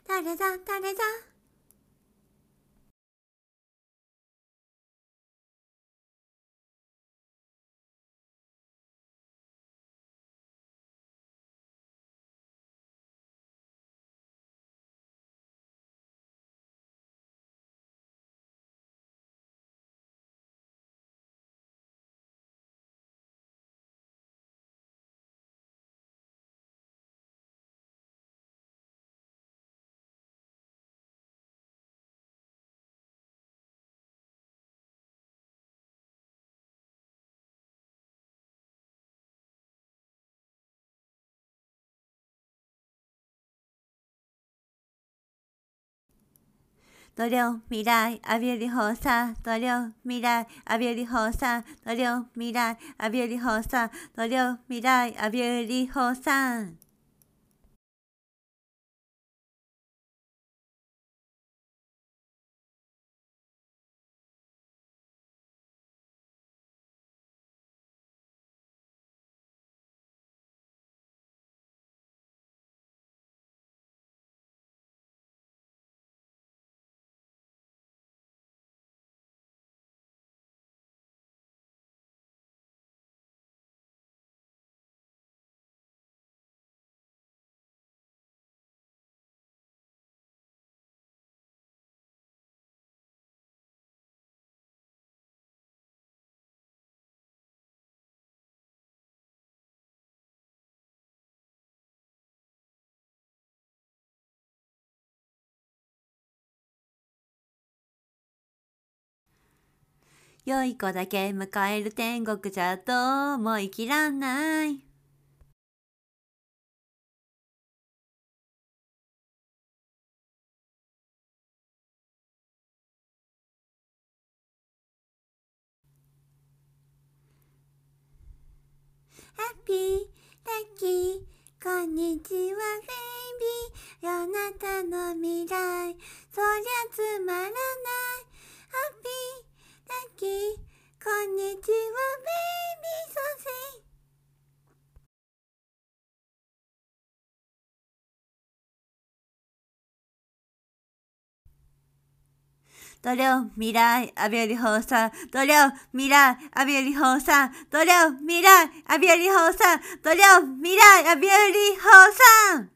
誰だ誰だ。度量未来アビューリ放射度量未来アビューリ放射度量未来アビューリ放射度量未来アビューリ放射。良い子だけ迎える天国じゃと思い切らない。ハッピーラッキーこんにちはベイビー。あなたの未来そりゃつまらない。ハッピーラッキーこんにちはベイビーソセイ。度量未来アビューリ放射度量未来アビューリ放射度量未来アビューリ放射度量未来アビューリ放射。